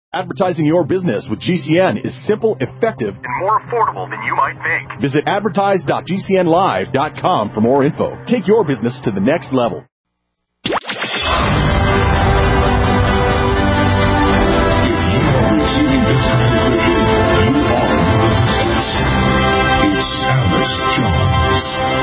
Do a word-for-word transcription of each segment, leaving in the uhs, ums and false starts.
Advertising your business with G C N is simple, effective, and more affordable than you might think. Visit advertise dot g c n live dot com for more info. Take your business to the next level. If you are receiving this transmission, you are your success. It's Alice Jones.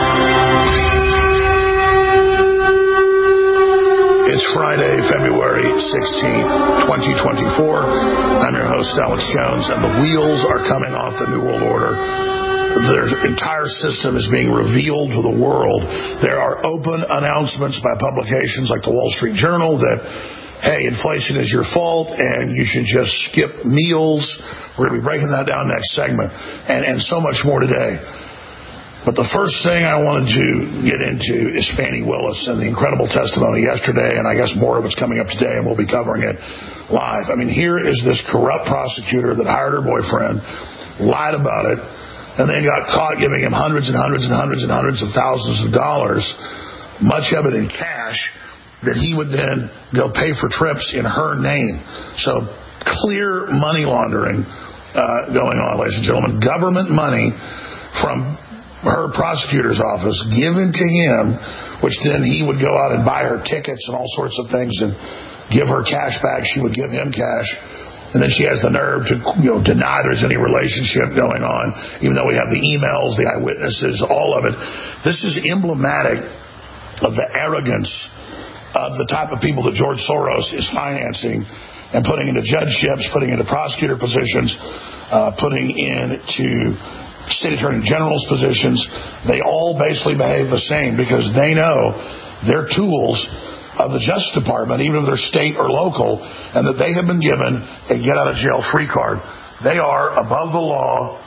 It's Friday, February sixteenth, twenty twenty-four. I'm your host, Alex Jones, and the wheels are coming off the New World Order. Their entire system is being revealed to the world. There are open announcements by publications like the Wall Street Journal that, hey, inflation is your fault and you should just skip meals. We're going to be breaking that down next segment, and, and so much more today. But the first thing I wanted to get into is Fani Willis and the incredible testimony yesterday, and I guess more of it's coming up today, and we'll be covering it live. I mean, here is this corrupt prosecutor that hired her boyfriend, lied about it, and then got caught giving him hundreds and hundreds and hundreds and hundreds of thousands of dollars, much of it in cash, that he would then go pay for trips in her name. So clear money laundering uh, going on, ladies and gentlemen. Government money from her prosecutor's office given to him, which then he would go out and buy her tickets and all sorts of things and give her cash back. She would give him cash. And then she has the nerve to, you know, deny there's any relationship going on, even though we have the emails, the eyewitnesses, all of it. This is emblematic of the arrogance of the type of people that George Soros is financing and putting into judgeships, putting into prosecutor positions, uh, putting into state attorney general's positions. They all basically behave the same because they know they're tools of the Justice Department, even if they're state or local, and that they have been given a get-out-of-jail-free card. They are above the law,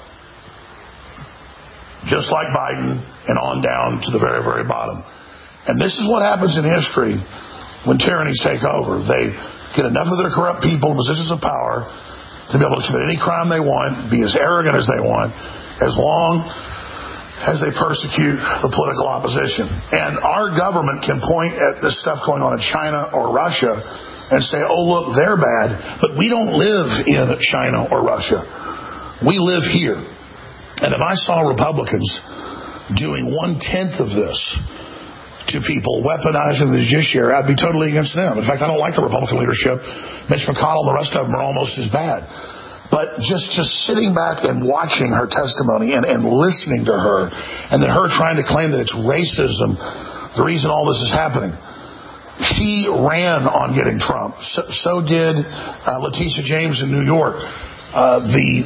just like Biden, and on down to the very, very bottom. And this is what happens in history when tyrannies take over. They get enough of their corrupt people in positions of power to be able to commit any crime they want, be as arrogant as they want, as long as they persecute the political opposition. And our government can point at this stuff going on in China or Russia and say, oh, look, they're bad. But we don't live in China or Russia. We live here. And if I saw Republicans doing one-tenth of this to people, weaponizing the judiciary, I'd be totally against them. In fact, I don't like the Republican leadership. Mitch McConnell and the rest of them are almost as bad. But just, just sitting back and watching her testimony and, and listening to her, and then her trying to claim that it's racism, the reason all this is happening. She ran on getting Trump. So, so did uh, Letitia James in New York. Uh, the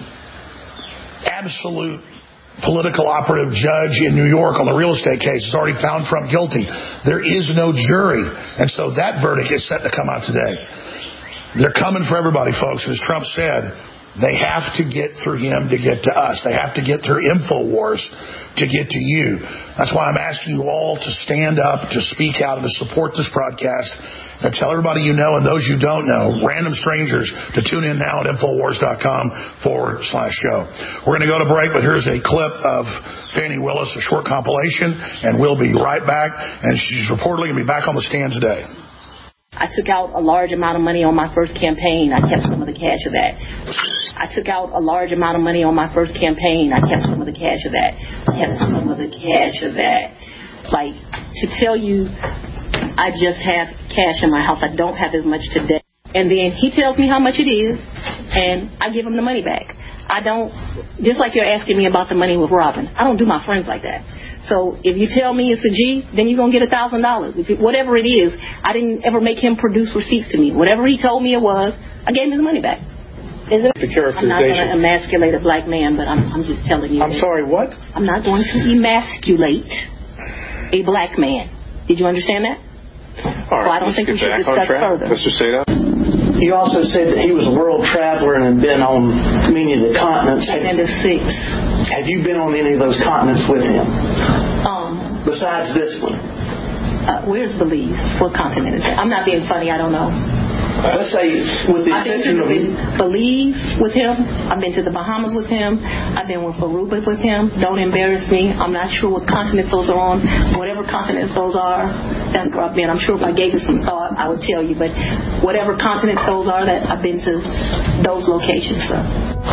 absolute political operative judge in New York on the real estate case has already found Trump guilty. There is no jury. And so that verdict is set to come out today. They're coming for everybody, folks. As Trump said, they have to get through him to get to us. They have to get through InfoWars to get to you. That's why I'm asking you all to stand up, to speak out, and to support this broadcast. And tell everybody you know and those you don't know, random strangers, to tune in now at InfoWars.com forward slash show. We're going to go to break, but here's a clip of Fani Willis, a short compilation, and we'll be right back. And she's reportedly going to be back on the stand today. I took out a large amount of money on my first campaign. I kept some of the cash of that. I took out a large amount of money on my first campaign. I kept some of the cash of that. I kept some of the cash of that. Like, to tell you, I just have cash in my house. I don't have as much today. And then he tells me how much it is, and I give him the money back. I don't, just like you're asking me about the money with Robin, I don't do my friends like that. So if you tell me it's a G, then you're going to get one thousand dollars. If it, whatever it is, I didn't ever make him produce receipts to me. Whatever he told me it was, I gave him his money back. Is it? The characterization. I'm not going to emasculate a black man, but I'm, I'm just telling you. I'm sorry, what? I'm not going to emasculate a black man. Did you understand that? All right, well, I don't think we should discuss further. Mister Seda? He also said that he was a world traveler and had been on many of the continents. And the six. Have you been on any of those continents with him? Um. Besides this one? Uh, where's Belize? What continent is it? I'm not being funny. I don't know. let's say, with the I've been exception to of... Belize with him. I've been to the Bahamas with him. I've been with Aruba with him. Don't embarrass me. I'm not sure what continents those are on. Whatever continents those are, that's where I've been. I'm sure if I gave it some thought, I would tell you. But whatever continents those are, that I've been to those locations. So.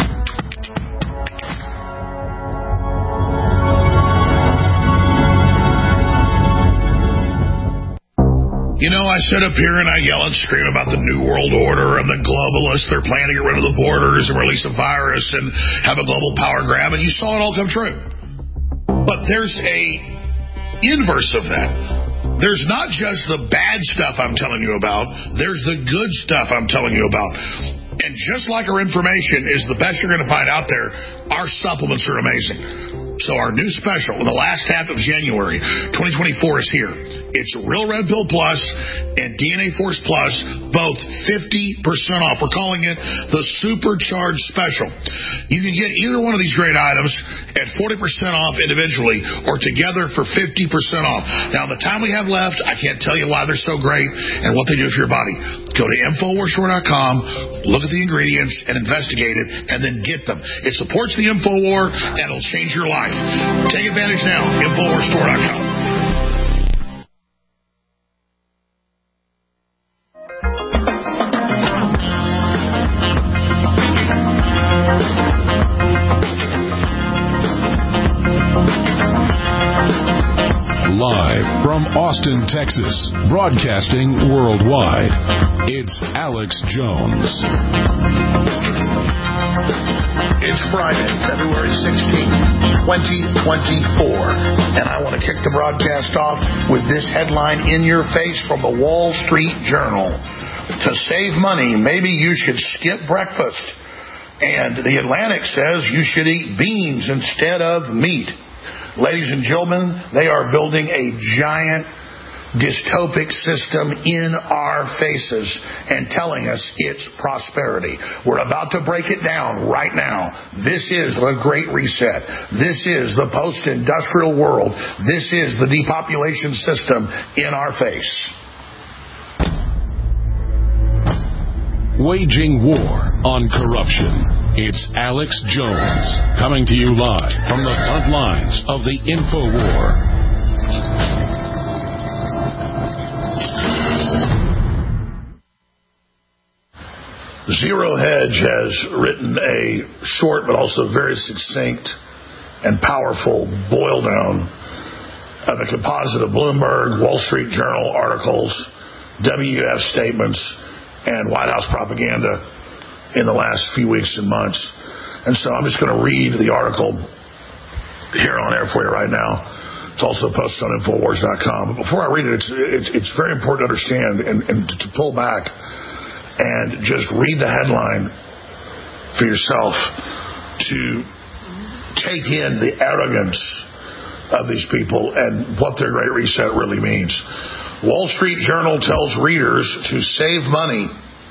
You know, I sit up here and I yell and scream about the New World Order and the globalists. They're planning to get rid of the borders and release a virus and have a global power grab, and you saw it all come true. But there's a inverse of that. There's not just the bad stuff I'm telling you about. There's the good stuff I'm telling you about. And just like our information is the best you're going to find out there, our supplements are amazing. So our new special in the last half of January twenty twenty-four is here. It's Real Red Pill Plus and D N A Force Plus, both fifty percent off. We're calling it the Supercharged Special. You can get either one of these great items at forty percent off individually or together for fifty percent off. Now, in the time we have left, I can't tell you why they're so great and what they do for your body. Go to Infowars Store dot com, look at the ingredients, and investigate it, and then get them. It supports the Infowar, and it'll change your life. Take advantage now, Infowars Store dot com. Live from Austin, Texas, broadcasting worldwide, it's Alex Jones. It's Friday, February sixteenth, twenty twenty-four, and I want to kick the broadcast off with this headline in your face from the Wall Street Journal. To save money, maybe you should skip breakfast. And the Atlantic says you should eat beans instead of meat. Ladies and gentlemen, they are building a giant dystopic system in our faces and telling us it's prosperity. We're about to break it down right now. This is the Great Reset. This is the post-industrial world. This is the depopulation system in our face. Waging war on corruption. It's Alex Jones, coming to you live from the front lines of the InfoWar. Zero Hedge has written a short but also very succinct and powerful boil down of a composite of Bloomberg, Wall Street Journal articles, W E F statements, and White House propaganda in the last few weeks and months. And so I'm just going to read the article here on air for you right now. It's also posted on Infowars dot com. But before I read it, it's, it's, it's very important to understand and, and to, to pull back and just read the headline for yourself to take in the arrogance of these people and what their Great Reset really means. Wall Street Journal tells readers to save money.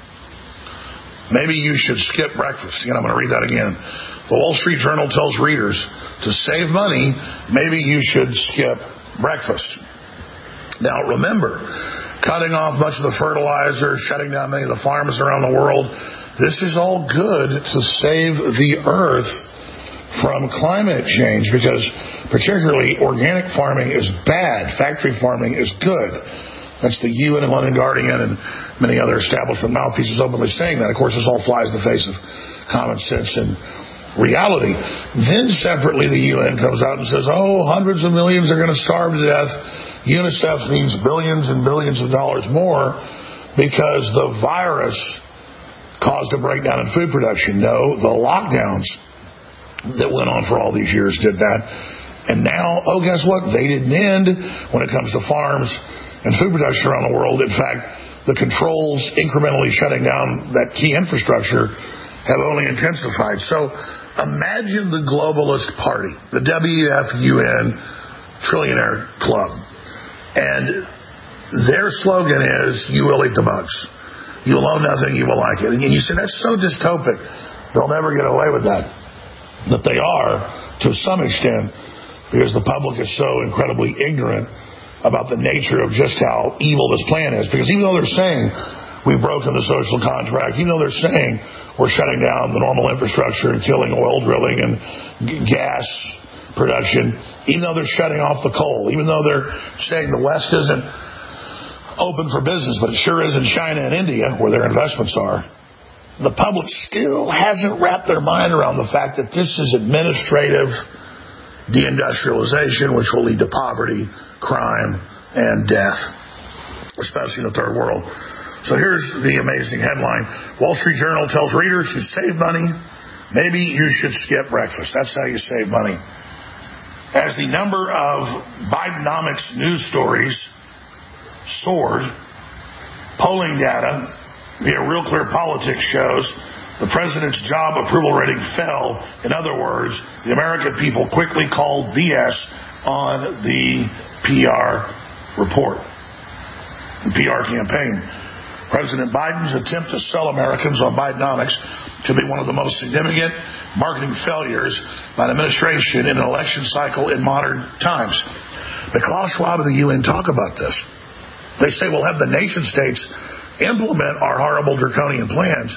Maybe you should skip breakfast. Again, I'm going to read that again. The Wall Street Journal tells readers to save money. Maybe you should skip breakfast. Now, remember, cutting off much of the fertilizer, shutting down many of the farms around the world, this is all good to save the earth from climate change, because particularly organic farming is bad. Factory farming is good. That's the U N and London Guardian and many other establishment mouthpieces openly saying that. Of course, this all flies in the face of common sense and reality. Then separately, the U N comes out and says, oh, hundreds of millions are going to starve to death. UNICEF needs billions and billions of dollars more because the virus caused a breakdown in food production. No, the lockdowns that went on for all these years did that. And now, oh, guess what? They didn't end when it comes to farms and food production around the world. In fact, the controls incrementally shutting down that key infrastructure have only intensified. So imagine the globalist party, the W E F U N Trillionaire Club. And their slogan is, you will eat the bugs. You will own nothing, you will like it. And you say, that's so dystopic. They'll never get away with that. But they are, to some extent, because the public is so incredibly ignorant about the nature of just how evil this plan is. Because even though they're saying we've broken the social contract. You know, they're saying we're shutting down the normal infrastructure and killing oil drilling and g- gas production, even though they're shutting off the coal, even though they're saying the West isn't open for business, but it sure is in China and India where their investments are. The public still hasn't wrapped their mind around the fact that this is administrative deindustrialization, which will lead to poverty, crime, and death, especially in the third world. So here's the amazing headline. Wall Street Journal tells readers to save money. Maybe you should skip breakfast. That's how you save money. As the number of Bidenomics news stories soared, polling data via Real Clear Politics shows the president's job approval rating fell. In other words, the American people quickly called B S on the P R report, the P R campaign. President Biden's attempt to sell Americans on Bidenomics could be one of the most significant marketing failures by an administration in an election cycle in modern times. But Klaus Schwab of the U N talk about this. They say we'll have the nation states implement our horrible draconian plans,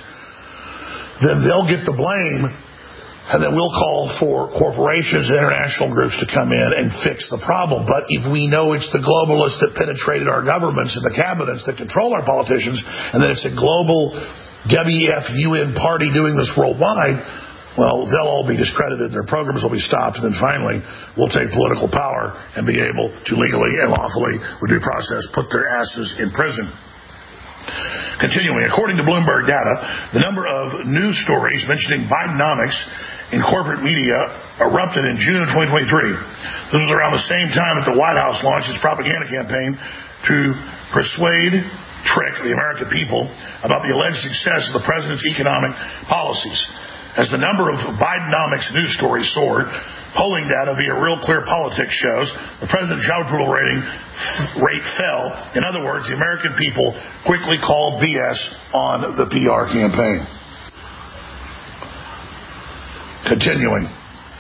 then they'll get the blame, and then we'll call for corporations and international groups to come in and fix the problem. But if we know it's the globalists that penetrated our governments and the cabinets that control our politicians, and that it's a global W F U N party doing this worldwide, well, they'll all be discredited, their programs will be stopped, and then finally we'll take political power and be able to legally and lawfully, with due process, put their asses in prison. Continuing, according to Bloomberg data, the number of news stories mentioning Bidenomics in corporate media erupted in June of twenty twenty-three. This was around the same time that the White House launched its propaganda campaign to persuade, trick the American people about the alleged success of the president's economic policies. As the number of Bidenomics news stories soared, polling data via Real Clear Politics shows the president's job approval rating rate fell. In other words, the American people quickly called B S on the P R campaign. Continuing.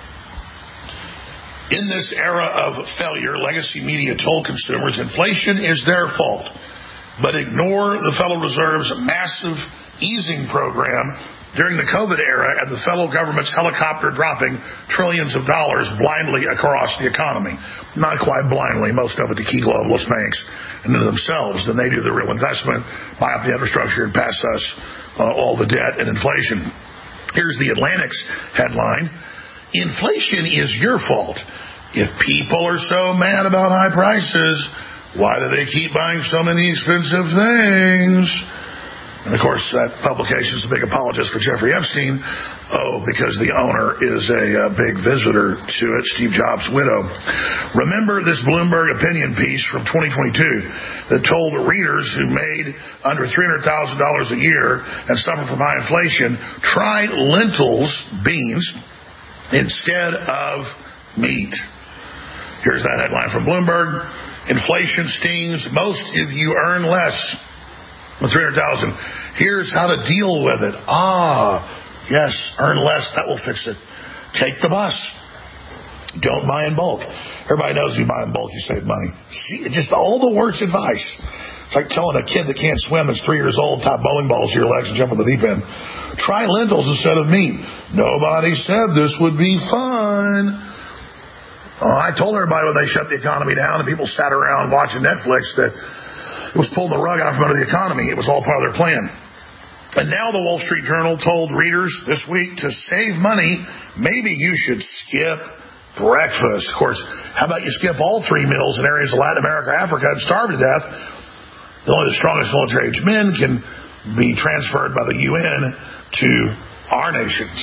In this era of failure, legacy media told consumers inflation is their fault, but ignore the Federal Reserve's massive easing program during the COVID era and the federal government's helicopter dropping trillions of dollars blindly across the economy. Not quite blindly, most of it to key globalist banks and to themselves. Then they do the real investment, buy up the infrastructure, and pass us uh, all the debt and inflation. Here's the Atlantic's headline. Inflation is your fault. If people are so mad about high prices, why do they keep buying so many expensive things? And, of course, that publication is a big apologist for Jeffrey Epstein. Oh, because the owner is a, a big visitor to it, Steve Jobs' widow. Remember this Bloomberg opinion piece from twenty twenty-two that told readers who made under three hundred thousand dollars a year and suffer from high inflation, try lentils, beans, instead of meat. Here's that headline from Bloomberg. Inflation stings. Most of you earn less. three hundred thousand dollars. Here's how to deal with it. Ah, yes, earn less. That will fix it. Take the bus. Don't buy in bulk. Everybody knows you buy in bulk, you save money. See, just all the worst advice. It's like telling a kid that can't swim that's three years old, tie bowling balls to your legs and jump in the deep end. Try lentils instead of meat. Nobody said this would be fun. Oh, I told everybody when they shut the economy down and people sat around watching Netflix that it was pulling the rug out from under the economy. It was all part of their plan. And now the Wall Street Journal told readers this week to save money, maybe you should skip breakfast. Of course, how about you skip all three meals in areas of Latin America, Africa, and starve to death? Only the strongest military-aged men can be transferred by the U N to our nations.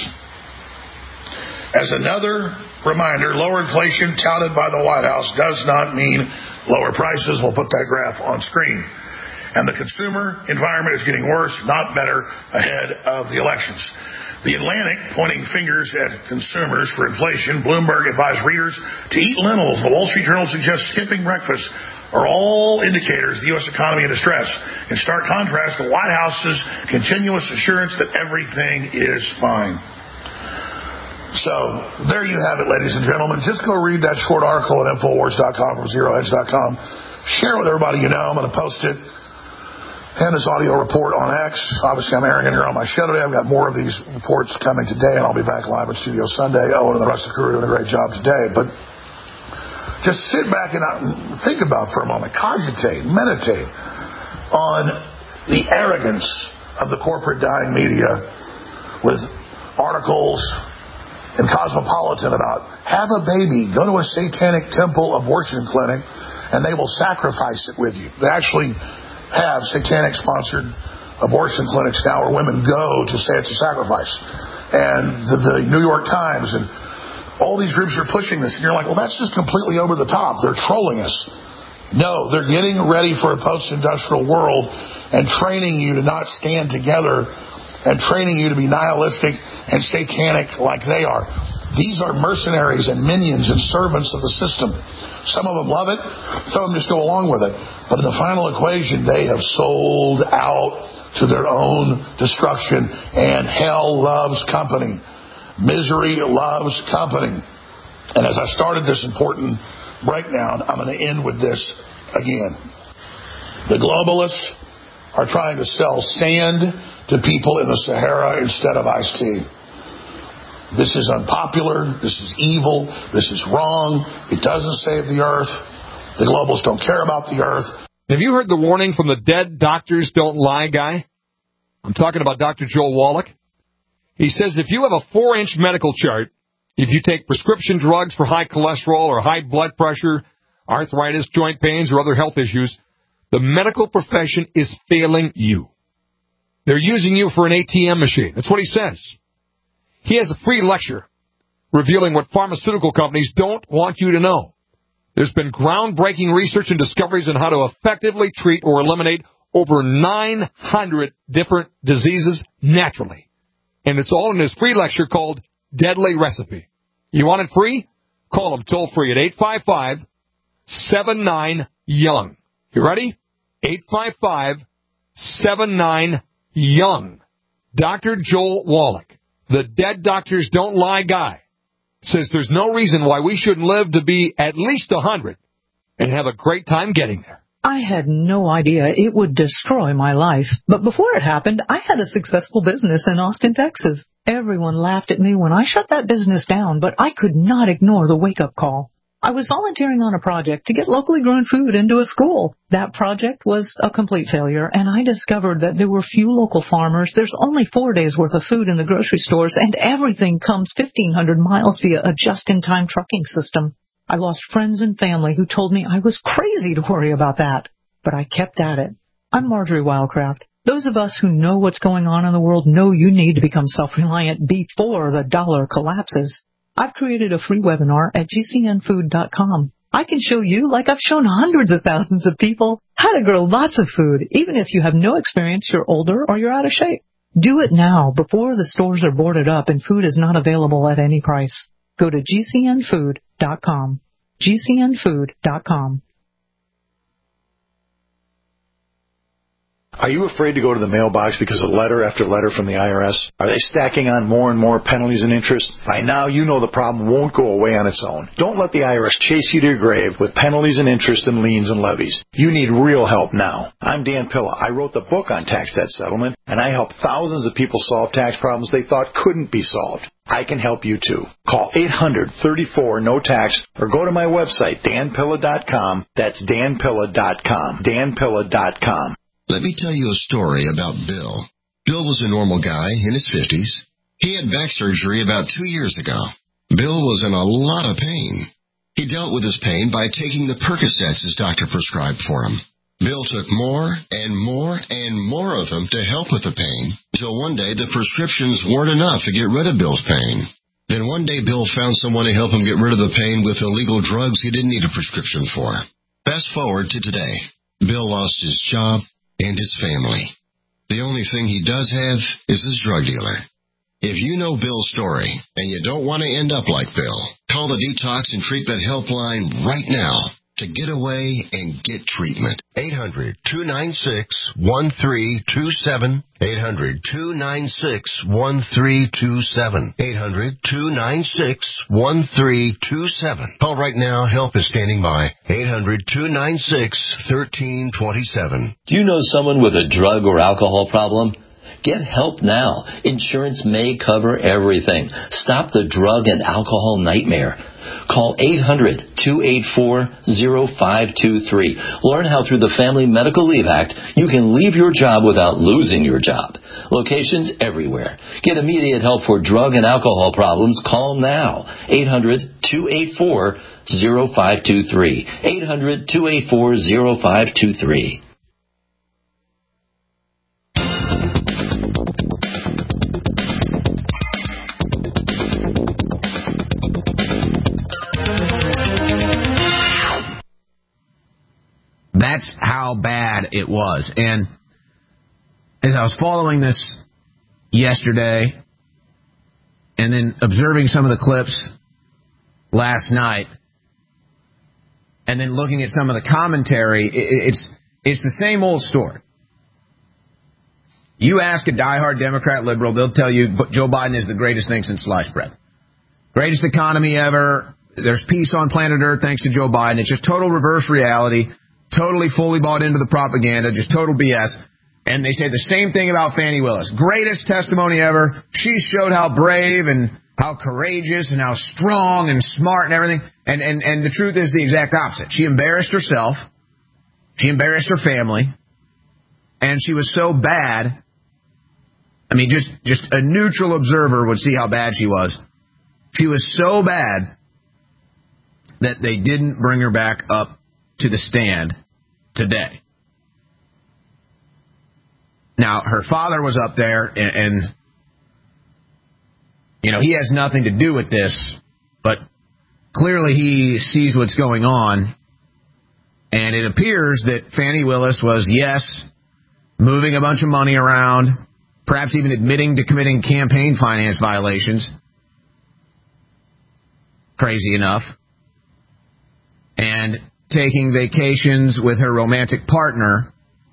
As another reminder, lower inflation touted by the White House does not mean lower prices. We'll put that graph on screen. And the consumer environment is getting worse, not better, ahead of the elections. The Atlantic pointing fingers at consumers for inflation. Bloomberg advised readers to eat lentils. The Wall Street Journal suggests skipping breakfast are all indicators of the U S economy in distress. In stark contrast, the White House's continuous assurance that everything is fine. So, there you have it, ladies and gentlemen. Just go read that short article at Infowars dot com from Zero Hedge dot com. Share it with everybody you know. I'm going to post it and this audio report on X. Obviously, I'm airing it here on my show today. I've got more of these reports coming today, and I'll be back live at Studio Sunday. Owen and the rest of the crew are doing a great job today. But just sit back and think about for a moment, cogitate, meditate on the arrogance of the corporate dying media with articles in Cosmopolitan about have a baby, go to a satanic temple abortion clinic, and they will sacrifice it with you. They actually have satanic-sponsored abortion clinics now where women go to say it's a sacrifice. And the, the New York Times and all these groups are pushing this. And you're like, well, that's just completely over the top. They're trolling us. No, they're getting ready for a post-industrial world and training you to not stand together and training you to be nihilistic and satanic like they are. These are mercenaries and minions and servants of the system. Some of them love it. Some of them just go along with it. But in the final equation, they have sold out to their own destruction. And hell loves company. Misery loves company. And as I started this important breakdown, I'm going to end with this again. The globalists are trying to sell sand to people in the Sahara instead of iced tea. This is unpopular. This is evil. This is wrong. It doesn't save the earth. The globalists don't care about the earth. Have you heard the warning from the dead doctors don't lie guy? I'm talking about Doctor Joel Wallach. He says if you have a four-inch medical chart, if you take prescription drugs for high cholesterol or high blood pressure, arthritis, joint pains, or other health issues, the medical profession is failing you. They're using you for an A T M machine. That's what he says. He has a free lecture revealing what pharmaceutical companies don't want you to know. There's been groundbreaking research and discoveries on how to effectively treat or eliminate over nine hundred different diseases naturally. And it's all in his free lecture called Deadly Recipe. You want it free? Call him toll free at eight five five, seven nine, young. You ready? eight five five, seven nine, young. Doctor Joel Wallach, the dead doctors don't lie guy, says there's no reason why we shouldn't live to be at least one hundred and have a great time getting there. I had no idea it would destroy my life. But before it happened, I had a successful business in Austin, Texas. Everyone laughed at me when I shut that business down, but I could not ignore the wake-up call. I was volunteering on a project to get locally grown food into a school. That project was a complete failure, and I discovered that there were few local farmers. There's only four days' worth of food in the grocery stores, and everything comes fifteen hundred miles via a just-in-time trucking system. I lost friends and family who told me I was crazy to worry about that, but I kept at it. I'm Marjorie Wildcraft. Those of us who know what's going on in the world know you need to become self-reliant before the dollar collapses. I've created a free webinar at G C N food dot com. I can show you, like I've shown hundreds of thousands of people, how to grow lots of food, even if you have no experience, you're older, or you're out of shape. Do it now, before the stores are boarded up and food is not available at any price. Go to G C N food dot com. G C N food dot com. Are you afraid to go to the mailbox because of letter after letter from the I R S? Are they stacking on more and more penalties and interest? By now, you know the problem won't go away on its own. Don't let the I R S chase you to your grave with penalties and interest and liens and levies. You need real help now. I'm Dan Pilla. I wrote the book on tax debt settlement, and I help thousands of people solve tax problems they thought couldn't be solved. I can help you too. Call eight hundred, thirty-four, no tax or go to my website, Dan Pilla dot com. That's Dan Pilla dot com. Dan Pilla dot com. Let me tell you a story about Bill. Bill was a normal guy in his fifties. He had back surgery about two years ago. Bill was in a lot of pain. He dealt with his pain by taking the Percocets his doctor prescribed for him. Bill took more and more and more of them to help with the pain, until one day the prescriptions weren't enough to get rid of Bill's pain. Then one day Bill found someone to help him get rid of the pain with illegal drugs he didn't need a prescription for. Fast forward to today. Bill lost his job and his family. The only thing he does have is his drug dealer. If you know Bill's story and you don't want to end up like Bill, call the Detox and Treatment Helpline right now. to get away and get treatment. eight hundred, two nine six, one three two seven. eight hundred, two nine six, one three two seven. eight hundred, two nine six, one three two seven. Call right now. Help is standing by. eight hundred, two nine six, one three two seven. Do you know someone with a drug or alcohol problem? Get help now. Insurance may cover everything. Stop the drug and alcohol nightmare. Call eight hundred, two eight four, zero five two three. Learn how through the Family Medical Leave Act you can leave your job without losing your job. Locations everywhere. Get immediate help for drug and alcohol problems. Call now. eight hundred, two eight four, zero five two three. eight hundred, two eight four, zero five two three. That's how bad it was. And as I was following this yesterday and then observing some of the clips last night and then looking at some of the commentary, it's it's the same old story. You ask a diehard Democrat liberal, they'll tell you Joe Biden is the greatest thing since sliced bread. Greatest economy ever. There's peace on planet Earth thanks to Joe Biden. It's just total reverse reality. Totally fully bought into the propaganda, just total B S. And they say the same thing about Fani Willis. Greatest testimony ever. She showed how brave and how courageous and how strong and smart and everything. And, and, and the truth is the exact opposite. She embarrassed herself. She embarrassed her family. And she was so bad. I mean, just, just a neutral observer would see how bad she was. She was so bad that they didn't bring her back up to the stand today. Now, her father was up there, and, and, you know, he has nothing to do with this, but clearly he sees what's going on, and it appears that Fani Willis was, yes, moving a bunch of money around, perhaps even admitting to committing campaign finance violations. Crazy enough. And taking vacations with her romantic partner,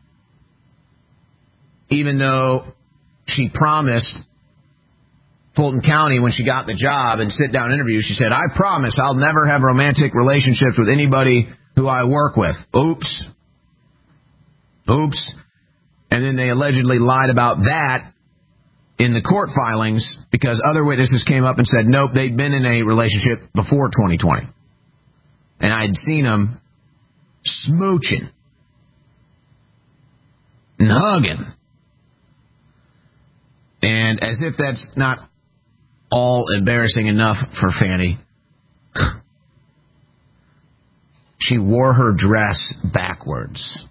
even though she promised Fulton County when she got the job and sit-down interviews, she said, I promise I'll never have romantic relationships with anybody who I work with. Oops. Oops. And then they allegedly lied about that in the court filings because other witnesses came up and said, nope, they'd been in a relationship before twenty twenty. And I'd seen them smooching and hugging. And as if that's not all embarrassing enough for Fani, she wore her dress backwards.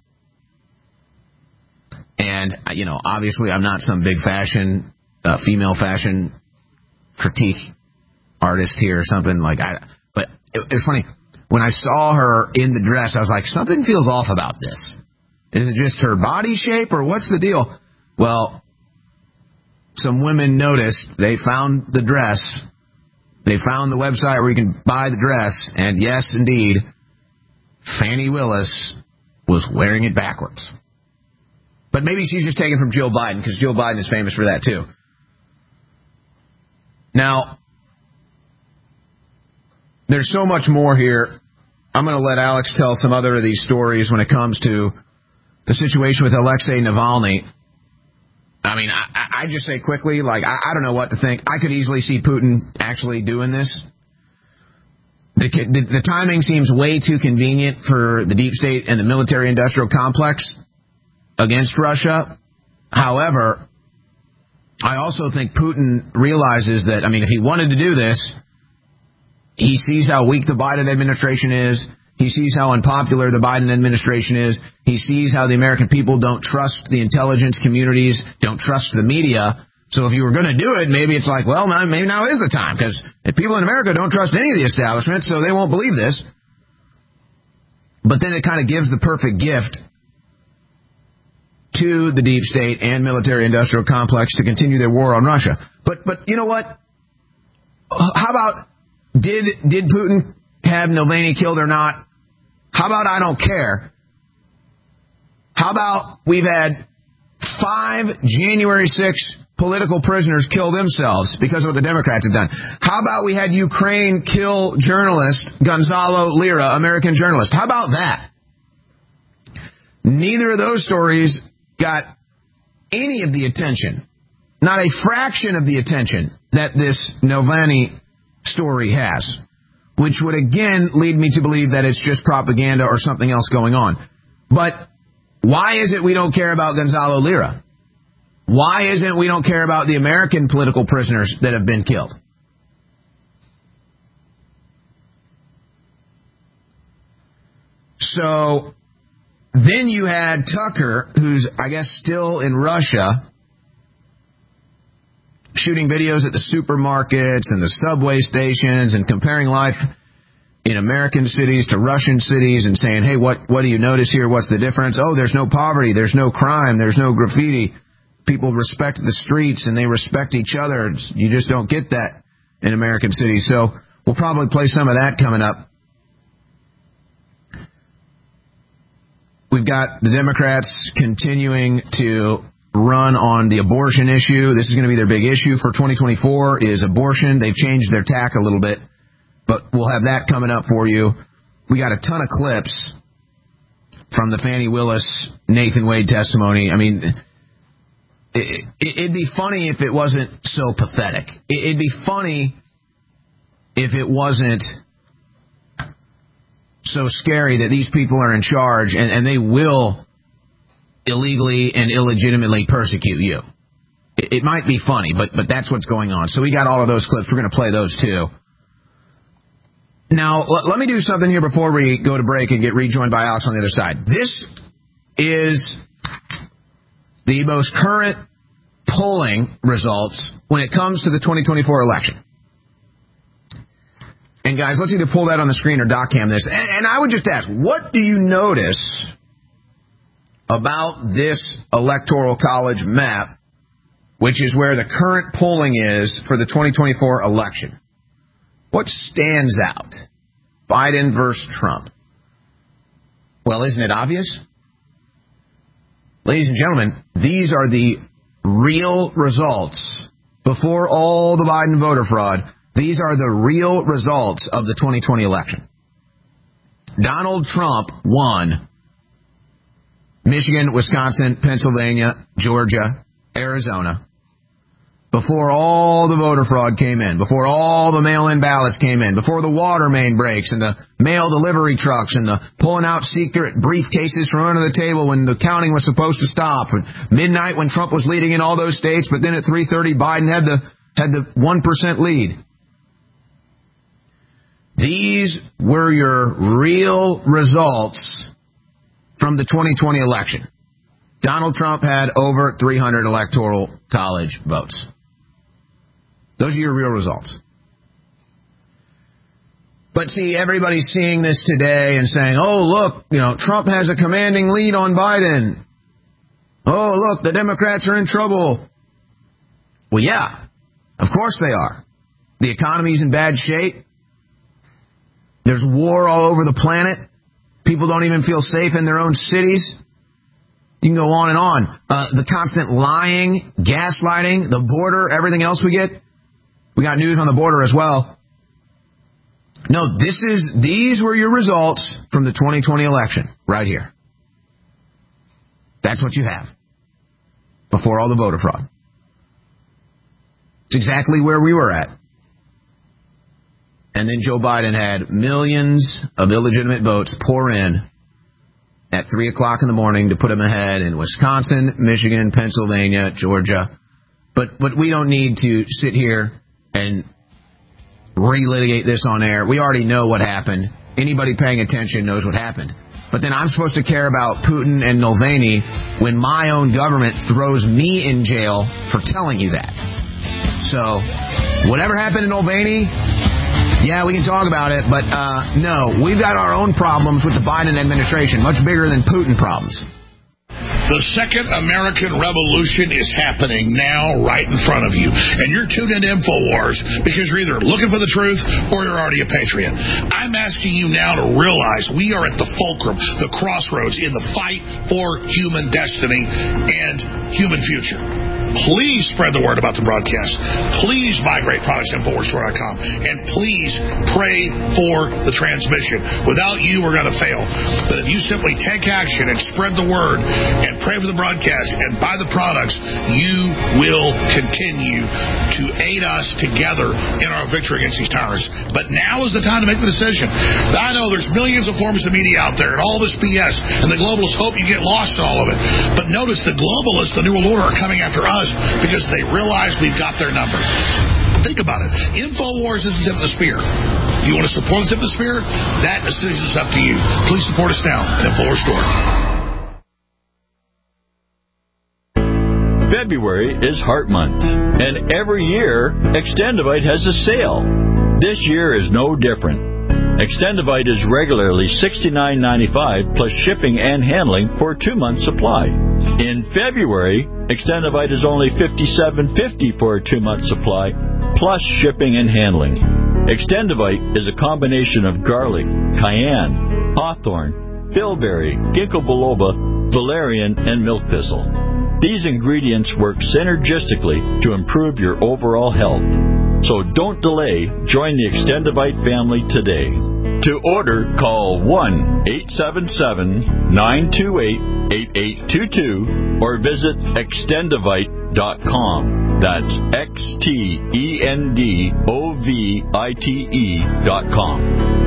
And, you know, obviously I'm not some big fashion, uh, female fashion critique artist here or something like I, but it, it was funny. When I saw her in the dress, I was like, something feels off about this. Is it just her body shape or what's the deal? Well, some women noticed. They found the dress. They found the website where you can buy the dress. And yes, indeed, Fani Willis was wearing it backwards. But maybe she's just taken from Joe Biden because Joe Biden is famous for that too. Now, there's so much more here. I'm going to let Alex tell some other of these stories when it comes to the situation with Alexei Navalny. I mean, I, I just say quickly, like, I, I don't know what to think. I could easily see Putin actually doing this. The, the, the timing seems way too convenient for the deep state and the military-industrial complex against Russia. However, I also think Putin realizes that, I mean, if he wanted to do this, he sees how weak the Biden administration is. He sees how unpopular the Biden administration is. He sees how the American people don't trust the intelligence communities, don't trust the media. So if you were going to do it, maybe it's like, well, maybe now is the time, because people in America don't trust any of the establishment, so they won't believe this. But then it kind of gives the perfect gift to the deep state and military-industrial complex to continue their war on Russia. But but you know what? How about, did did Putin have Navalny killed or not? How about I don't care? How about we've had five January sixth political prisoners kill themselves because of what the Democrats have done? How about we had Ukraine kill journalist Gonzalo Lira, American journalist? How about that? Neither of those stories got any of the attention, not a fraction of the attention that this Navalny story has, which would again lead me to believe that it's just propaganda or something else going on. But why is it we don't care about Gonzalo Lira? Why isn't we don't care about the American political prisoners that have been killed? So then you had Tucker, who's, I guess, still in Russia, shooting videos at the supermarkets and the subway stations and comparing life in American cities to Russian cities and saying, hey, what, what do you notice here? What's the difference? Oh, there's no poverty. There's no crime. There's no graffiti. People respect the streets and they respect each other. You just don't get that in American cities. So we'll probably play some of that coming up. We've got the Democrats continuing to run on the abortion issue. This is going to be their big issue for twenty twenty-four is abortion. They've changed their tack a little bit, but we'll have that coming up for you. We got a ton of clips from the Fani Willis, Nathan Wade testimony. I mean, it, it'd be funny if it wasn't so pathetic. It'd be funny if it wasn't so scary that these people are in charge and, and they will illegally and illegitimately persecute you. It, it might be funny, but but that's what's going on. So we got all of those clips. We're going to play those too. Now, l- let me do something here before we go to break and get rejoined by Alex on the other side. This is the most current polling results when it comes to the twenty twenty-four election. And guys, let's either pull that on the screen or doc cam this. And, and I would just ask, what do you notice about this electoral college map, which is where the current polling is for the twenty twenty-four election? What stands out? Biden versus Trump. Well, isn't it obvious? Ladies and gentlemen, these are the real results before all the Biden voter fraud. These are the real results of the twenty twenty election. Donald Trump won Michigan, Wisconsin, Pennsylvania, Georgia, Arizona, before all the voter fraud came in, before all the mail-in ballots came in, before the water main breaks and the mail delivery trucks and the pulling out secret briefcases from under the table when the counting was supposed to stop, and midnight when Trump was leading in all those states, but then at three thirty Biden had the had the one percent lead. These were your real results from the twenty twenty election. Donald Trump had over three hundred electoral college votes. Those are your real results. But see, everybody's seeing this today and saying, oh, look, you know, Trump has a commanding lead on Biden. Oh, look, the Democrats are in trouble. Well, yeah, of course they are. The economy's in bad shape. There's war all over the planet. People don't even feel safe in their own cities. You can go on and on. Uh, the constant lying, gaslighting, the border, everything else we get. We got news on the border as well. No, this is these were your results from the twenty twenty election right here. That's what you have before all the voter fraud. It's exactly where we were at. And then Joe Biden had millions of illegitimate votes pour in at three o'clock in the morning to put him ahead in Wisconsin, Michigan, Pennsylvania, Georgia. But but we don't need to sit here and relitigate this on air. We already know what happened. Anybody paying attention knows what happened. But then I'm supposed to care about Putin and Navalny when my own government throws me in jail for telling you that. So whatever happened to Navalny, yeah, we can talk about it, but uh, no, we've got our own problems with the Biden administration, much bigger than Putin problems. The second American Revolution is happening now right in front of you. And you're tuned into InfoWars because you're either looking for the truth or you're already a patriot. I'm asking you now to realize we are at the fulcrum, the crossroads in the fight for human destiny and human future. Please spread the word about the broadcast. Please migrate products to InfoWars Store dot com. And please pray for the transmission. Without you, we're going to fail. But if you simply take action and spread the word and pray for the broadcast and buy the products, you will continue to aid us together in our victory against these tyrants. But now is the time to make the decision. I know there's millions of forms of media out there and all this B S, and the globalists hope you get lost in all of it. But notice the globalists, the New World Order, are coming after us because they realize we've got their number. Think about it. InfoWars is the tip of the spear. Do you want to support the tip of the spear? That decision is up to you. Please support us now at InfoWars Store. February is Heart Month, and every year, Extendivite has a sale. This year is no different. Extendivite is regularly sixty-nine ninety-five plus shipping and handling for a two-month supply. In February, Extendivite is only fifty-seven fifty for a two-month supply plus shipping and handling. Extendivite is a combination of garlic, cayenne, hawthorn, bilberry, ginkgo biloba, valerian, and milk thistle. These ingredients work synergistically to improve your overall health. So don't delay. Join the Extendivite family today. To order, call one eight seven seven, nine two eight, eight eight two two or visit extendivite dot com. That's X T E N D O V I T E dot com.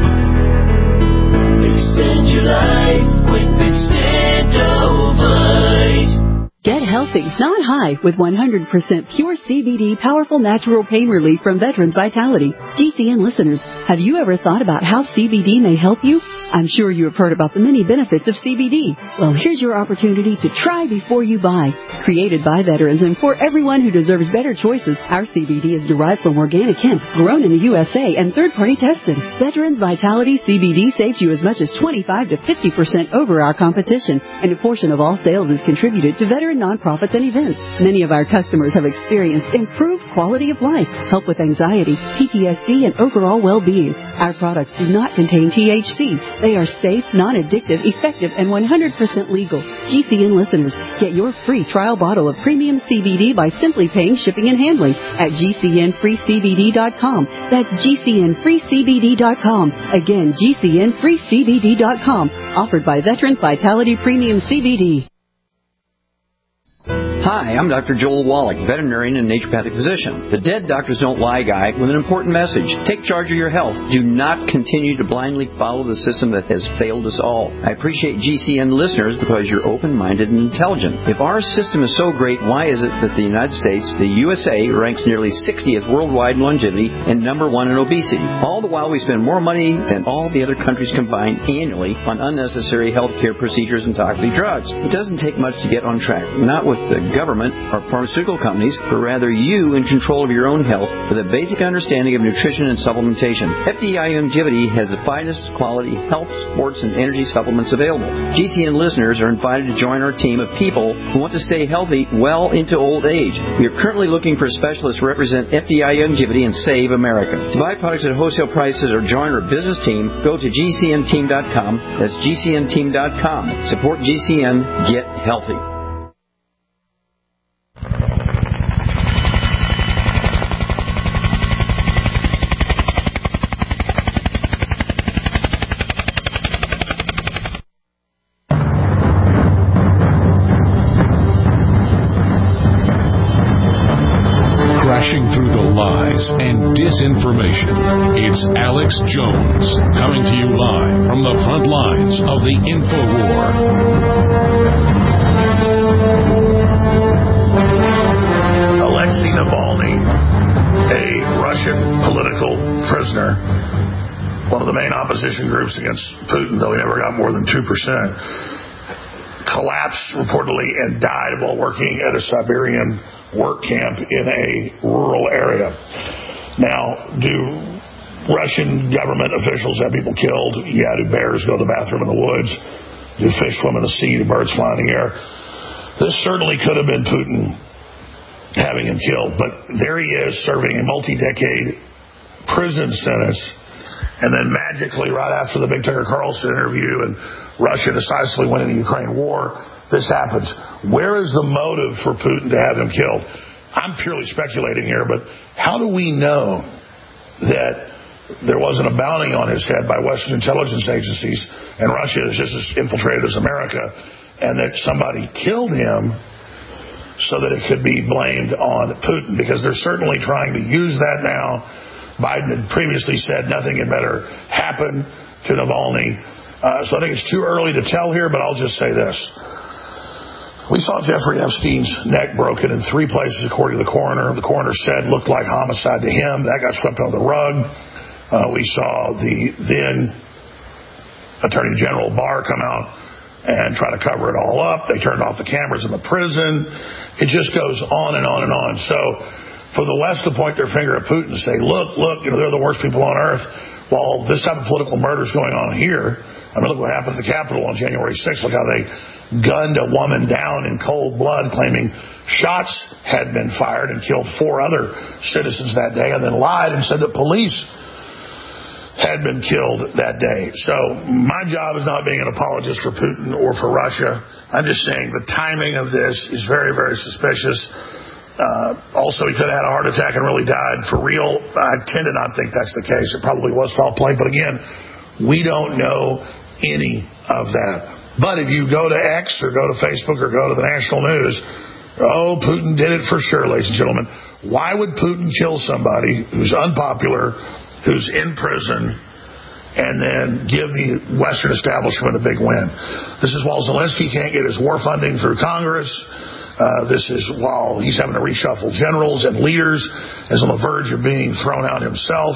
Extend your life with Extendivite. Get healthy, not high, with one hundred percent pure C B D powerful natural pain relief from Veterans Vitality. G C N listeners, have you ever thought about how C B D may help you? I'm sure you have heard about the many benefits of C B D. Well, here's your opportunity to try before you buy. Created by veterans and for everyone who deserves better choices, our C B D is derived from organic hemp, grown in the U S A, and third-party tested. Veterans Vitality C B D saves you as much as twenty-five to fifty percent over our competition, and a portion of all sales is contributed to veteran nonprofits and events. Many of our customers have experienced improved quality of life, help with anxiety, P T S D, and overall well-being. Our products do not contain T H C. They are safe, non-addictive, effective, and one hundred percent legal. G C N listeners, get your free trial bottle of premium C B D by simply paying shipping and handling at G C N free C B D dot com. That's G C N free C B D dot com. Again, G C N free C B D dot com. Offered by Veterans Vitality Premium C B D. Hi, I'm Doctor Joel Wallach, veterinarian and naturopathic physician. The Dead Doctors Don't Lie guy with an important message. Take charge of your health. Do not continue to blindly follow the system that has failed us all. I appreciate G C N listeners because you're open-minded and intelligent. If our system is so great, why is it that the United States, the U S A, ranks nearly sixtieth worldwide in longevity and number one in obesity? All the while we spend more money than all the other countries combined annually on unnecessary health care procedures and toxic drugs. It doesn't take much to get on track. Not with the government or pharmaceutical companies, but rather you in control of your own health with a basic understanding of nutrition and supplementation. F D I Longevity has the finest quality health, sports, and energy supplements available. G C N listeners are invited to join our team of people who want to stay healthy well into old age. We are currently looking for specialists to represent F D I Longevity and Save America. To buy products at wholesale prices or join our business team, go to G C N team dot com. That's G C N team dot com. Support G C N. Get healthy. And disinformation. It's Alex Jones coming to you live from the front lines of the InfoWar. Alexei Navalny, a Russian political prisoner, one of the main opposition groups against Putin, though he never got more than two percent, collapsed reportedly and died while working at a Siberian work camp in a rural area. Now, do Russian government officials have people killed? Yeah. Do bears go to the bathroom in the woods? Do fish swim in the sea? Do birds fly in the air? This certainly could have been Putin having him killed, but there he is serving a multi-decade prison sentence, and then magically right after the big Tucker Carlson interview and Russia decisively winning the Ukraine war, this happens. Where is the motive for Putin to have him killed? I'm purely speculating here, but how do we know that there wasn't a bounty on his head by Western intelligence agencies and Russia is just as infiltrated as America, and that somebody killed him so that it could be blamed on Putin? Because they're certainly trying to use that now. Biden had previously said nothing had better happen to Navalny. Uh, so I think it's too early to tell here, but I'll just say this. We saw Jeffrey Epstein's neck broken in three places, according to the coroner. The coroner said looked like homicide to him. That got swept under the rug. Uh, we saw the then Attorney General Barr come out and try to cover it all up. They turned off the cameras in the prison. It just goes on and on and on. So for the West to point their finger at Putin and say, look, look, you know, they're the worst people on earth, while this type of political murder is going on here. I mean, look what happened at the Capitol on January sixth. Look how they gunned a woman down in cold blood, claiming shots had been fired and killed four other citizens that day, and then lied and said that police had been killed that day. So my job is not being an apologist for Putin or for Russia. I'm just saying the timing of this is very, very suspicious. Uh, also, he could have had a heart attack and really died for real. I tend to not think that's the case. It probably was foul play. But again, we don't know any of that. But if you go to X or go to Facebook or go to the national news, oh, Putin did it for sure, ladies and gentlemen. Why would Putin kill somebody who's unpopular, who's in prison, and then give the Western establishment a big win? This is while Zelensky can't get his war funding through Congress. Uh, this is while he's having to reshuffle generals and leaders, is on the verge of being thrown out himself.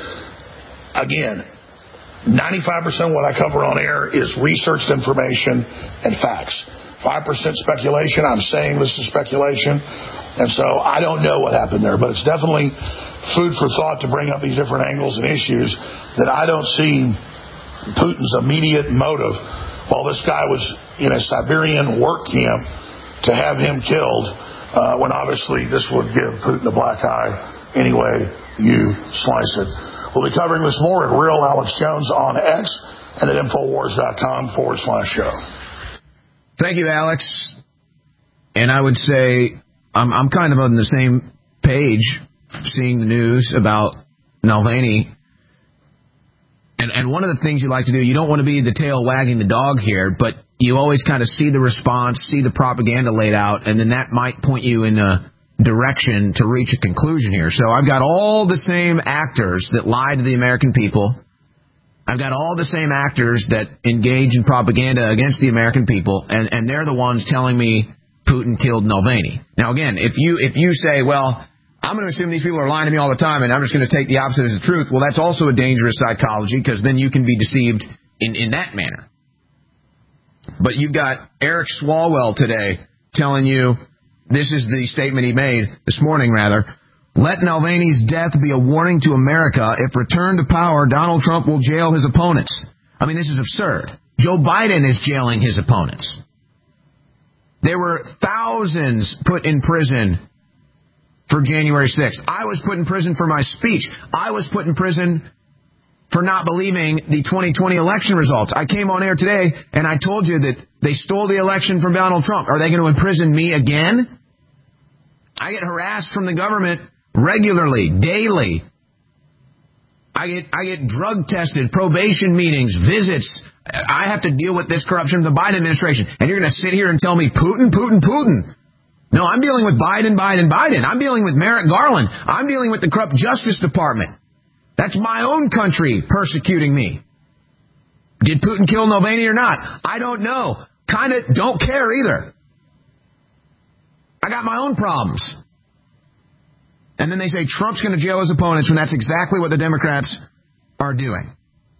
Again, ninety-five percent of what I cover on air is researched information and facts. five percent speculation. I'm saying this is speculation. And so I don't know what happened there, but it's definitely food for thought to bring up these different angles and issues that I don't see Putin's immediate motive. While this guy was in a Siberian work camp to have him killed, uh, when obviously this would give Putin a black eye any way you slice it. We'll be covering this more at Real Alex Jones on X and at Infowars.com forward slash show. Thank you, Alex. And I would say I'm, I'm kind of on the same page seeing the news about Navalny. And, and one of the things you like to do, you don't want to be the tail wagging the dog here, but you always kind of see the response, see the propaganda laid out, and then that might point you in a direction to reach a conclusion here. So I've got all the same actors that lied to the American people. I've got all the same actors that engage in propaganda against the American people, and, and they're the ones telling me Putin killed Navalny. Now, again, if you if you say, well, I'm going to assume these people are lying to me all the time, and I'm just going to take the opposite as the truth, well, that's also a dangerous psychology, because then you can be deceived in, in that manner. But you've got Eric Swalwell today telling you, this is the statement he made this morning, rather, let Navalny's death be a warning to America. If returned to power, Donald Trump will jail his opponents. I mean, this is absurd. Joe Biden is jailing his opponents. There were thousands put in prison for January sixth. I was put in prison for my speech. I was put in prison for not believing the twenty twenty election results. I came on air today and I told you that they stole the election from Donald Trump. Are they going to imprison me again? I get harassed from the government regularly, daily. I get I get drug tested, probation meetings, visits. I have to deal with this corruption of the Biden administration. And you're going to sit here and tell me Putin, Putin, Putin. No, I'm dealing with Biden, Biden, Biden. I'm dealing with Merrick Garland. I'm dealing with the corrupt Justice Department. That's my own country persecuting me. Did Putin kill Navalny or not? I don't know. Kind of don't care either. I got my own problems. And then they say Trump's going to jail his opponents when that's exactly what the Democrats are doing.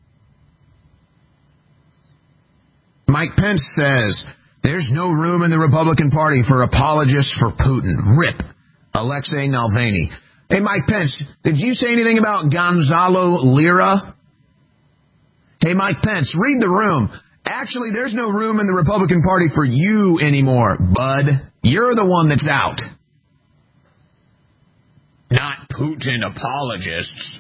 Mike Pence says there's no room in the Republican Party for apologists for Putin. Rip Alexei Navalny. Hey, Mike Pence, did you say anything about Gonzalo Lira? Hey, Mike Pence, read the room. Actually, there's no room in the Republican Party for you anymore, bud. You're the one that's out. Not Putin apologists.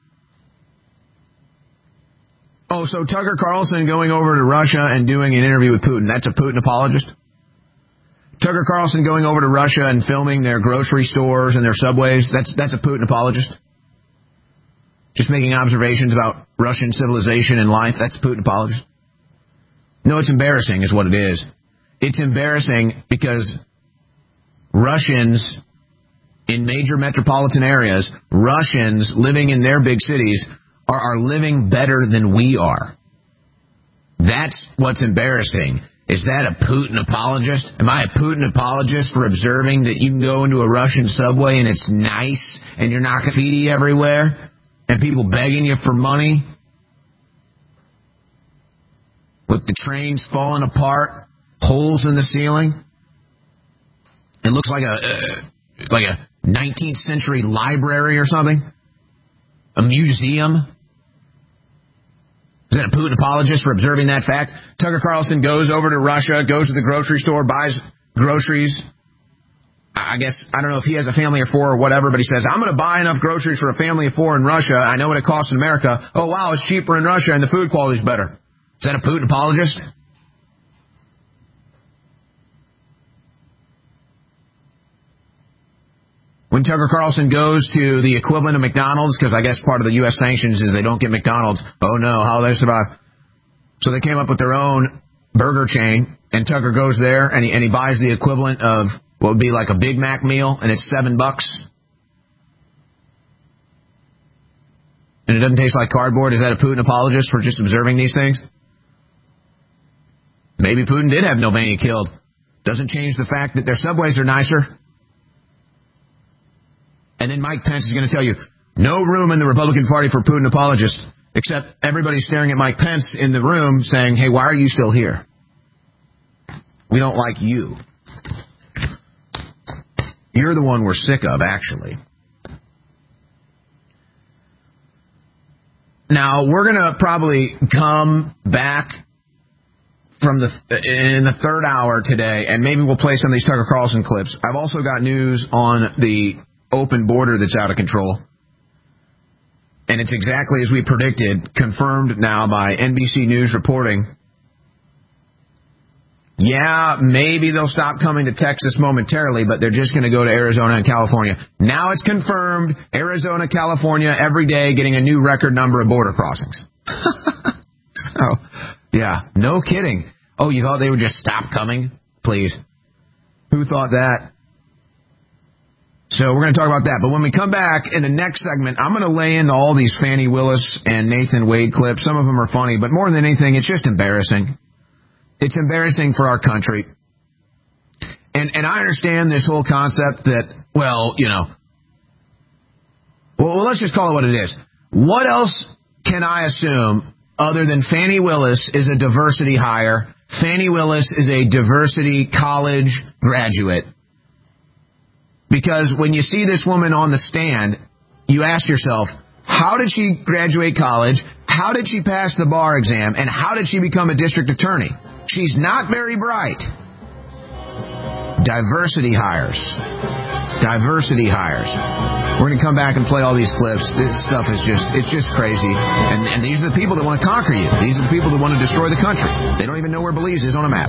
Oh, so Tucker Carlson going over to Russia and doing an interview with Putin, that's a Putin apologist? Tucker Carlson going over to Russia and filming their grocery stores and their subways, that's that's a Putin apologist? Just making observations about Russian civilization and life, that's a Putin apologist? No, it's embarrassing is what it is. It's embarrassing because Russians in major metropolitan areas, Russians living in their big cities, are, are living better than we are. That's what's embarrassing. Is that a Putin apologist? Am I a Putin apologist for observing that you can go into a Russian subway and it's nice and you're not graffiti everywhere and people begging you for money? With the trains falling apart, holes in the ceiling. It looks like a uh, like a nineteenth century library or something. A museum. Is that a Putin apologist for observing that fact? Tucker Carlson goes over to Russia, goes to the grocery store, buys groceries. I guess, I don't know if he has a family of four or whatever, but he says, I'm going to buy enough groceries for a family of four in Russia. I know what it costs in America. Oh, wow, it's cheaper in Russia and the food quality is better. Is that a Putin apologist? When Tucker Carlson goes to the equivalent of McDonald's, because I guess part of the U S sanctions is they don't get McDonald's. Oh, no, how they survive? So they came up with their own burger chain, and Tucker goes there, and he, and he buys the equivalent of what would be like a Big Mac meal, and it's seven bucks. And it doesn't taste like cardboard. Is that a Putin apologist for just observing these things? Maybe Putin did have Navalny killed. Doesn't change the fact that their subways are nicer. And then Mike Pence is going to tell you, no room in the Republican Party for Putin apologists, except everybody's staring at Mike Pence in the room saying, hey, why are you still here? We don't like you. You're the one we're sick of, actually. Now, we're going to probably come back from the in the third hour today, and maybe we'll play some of these Tucker Carlson clips. I've also got news on the open border that's out of control. And it's exactly as we predicted, confirmed now by N B C News reporting. Yeah, maybe they'll stop coming to Texas momentarily, but they're just going to go to Arizona and California. Now it's confirmed, Arizona, California, every day getting a new record number of border crossings. So, yeah, no kidding. Oh, you thought they would just stop coming? Please. Who thought that? So we're going to talk about that. But when we come back in the next segment, I'm going to lay into all these Fani Willis and Nathan Wade clips. Some of them are funny, but more than anything, it's just embarrassing. It's embarrassing for our country. And and I understand this whole concept that, well, you know, well, let's just call it what it is. What else can I assume other than Fani Willis is a diversity hire? Fani Willis is a diversity college graduate. Because when you see this woman on the stand, you ask yourself, how did she graduate college? How did she pass the bar exam? And how did she become a district attorney? She's not very bright. Diversity hires. Diversity hires. We're going to come back and play all these clips. This stuff is just, it's just crazy. And, and these are the people that want to conquer you. These are the people that want to destroy the country. They don't even know where Belize is on a map.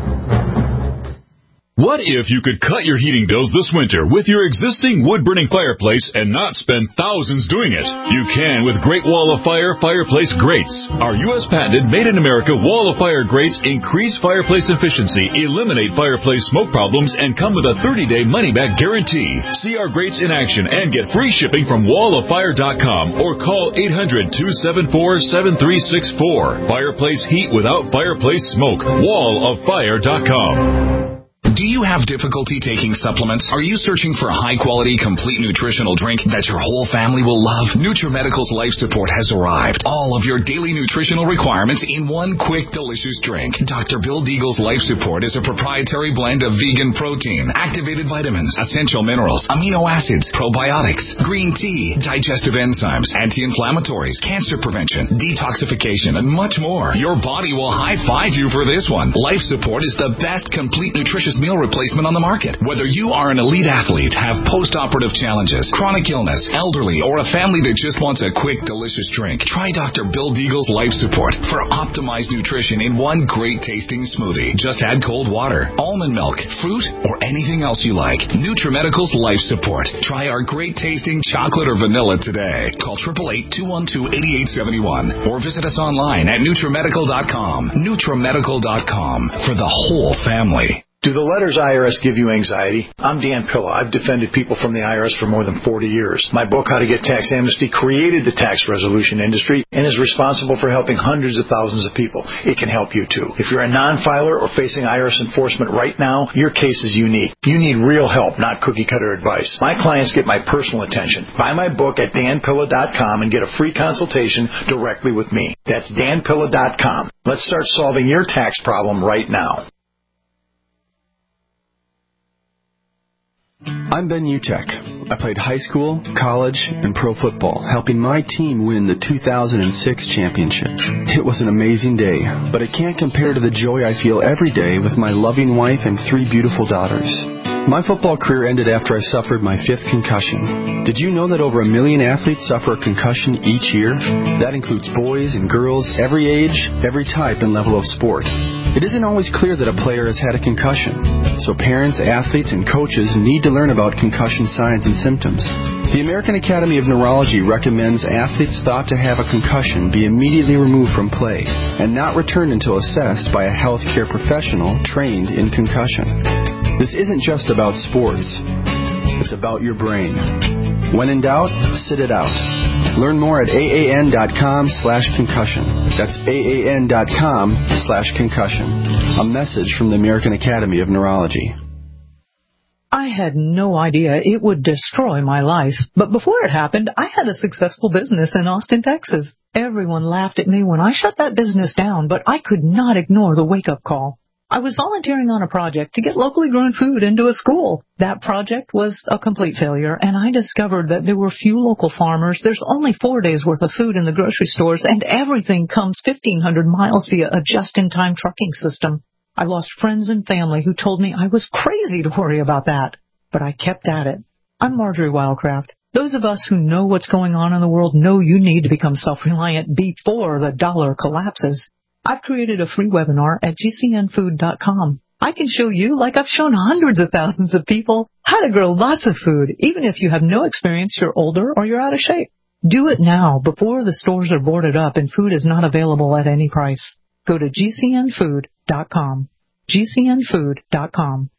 What if you could cut your heating bills this winter with your existing wood-burning fireplace and not spend thousands doing it? You can with Great Wall of Fire Fireplace Grates. Our U S patented made-in-America Wall of Fire grates increase fireplace efficiency, eliminate fireplace smoke problems, and come with a thirty-day money-back guarantee. See our grates in action and get free shipping from wall of fire dot com or call eight hundred, two seven four, seven three six four. Fireplace heat without fireplace smoke. wall of fire dot com. Do you have difficulty taking supplements? Are you searching for a high-quality, complete nutritional drink that your whole family will love? NutriMedical's Life Support has arrived. All of your daily nutritional requirements in one quick, delicious drink. Doctor Bill Deagle's Life Support is a proprietary blend of vegan protein, activated vitamins, essential minerals, amino acids, probiotics, green tea, digestive enzymes, anti-inflammatories, cancer prevention, detoxification, and much more. Your body will high-five you for this one. Life Support is the best complete nutritious meal replacement on the market. Whether you are an elite athlete, have post-operative challenges, chronic illness, elderly, or a family that just wants a quick, delicious drink, try Doctor Bill Deagle's Life Support for optimized nutrition in one great-tasting smoothie. Just add cold water, almond milk, fruit, or anything else you like. NutriMedical's Life Support. Try our great-tasting chocolate or vanilla today. Call eight eight eight, two one two, eight eight seven one or visit us online at NutriMedical dot com. NutriMedical dot com for the whole family. Do the letters I R S give you anxiety? I'm Dan Pilla. I've defended people from the I R S for more than forty years. My book, How to Get Tax Amnesty, created the tax resolution industry and is responsible for helping hundreds of thousands of people. It can help you, too. If you're a non-filer or facing I R S enforcement right now, your case is unique. You need real help, not cookie-cutter advice. My clients get my personal attention. Buy my book at Dan Pilla dot com and get a free consultation directly with me. That's Dan Pilla dot com. Let's start solving your tax problem right now. I'm Ben Utek. I played high school, college, and pro football, helping my team win the two thousand six championship. It was an amazing day, but it can't compare to the joy I feel every day with my loving wife and three beautiful daughters. My football career ended after I suffered my fifth concussion. Did you know that over a million athletes suffer a concussion each year? That includes boys and girls, every age, every type and level of sport. It isn't always clear that a player has had a concussion, so parents, athletes, and coaches need to learn about concussion signs and symptoms. The American Academy of Neurology recommends athletes thought to have a concussion be immediately removed from play and not returned until assessed by a healthcare professional trained in concussion. This isn't just about sports. It's about your brain. When in doubt, sit it out. Learn more at A A N dot com slash concussion. That's A A N dot com slash concussion. A message from the American Academy of Neurology. I had no idea it would destroy my life, but before it happened, I had a successful business in Austin, Texas. Everyone laughed at me when I shut that business down, but I could not ignore the wake-up call. I was volunteering on a project to get locally grown food into a school. That project was a complete failure, and I discovered that there were few local farmers. There's only four days' worth of food in the grocery stores, and everything comes fifteen hundred miles via a just-in-time trucking system. I lost friends and family who told me I was crazy to worry about that, but I kept at it. I'm Marjorie Wildcraft. Those of us who know what's going on in the world know you need to become self-reliant before the dollar collapses. I've created a free webinar at G C N food dot com. I can show you, like I've shown hundreds of thousands of people, how to grow lots of food, even if you have no experience, you're older, or you're out of shape. Do it now, before the stores are boarded up and food is not available at any price. Go to G C N food dot com. G C N food dot com.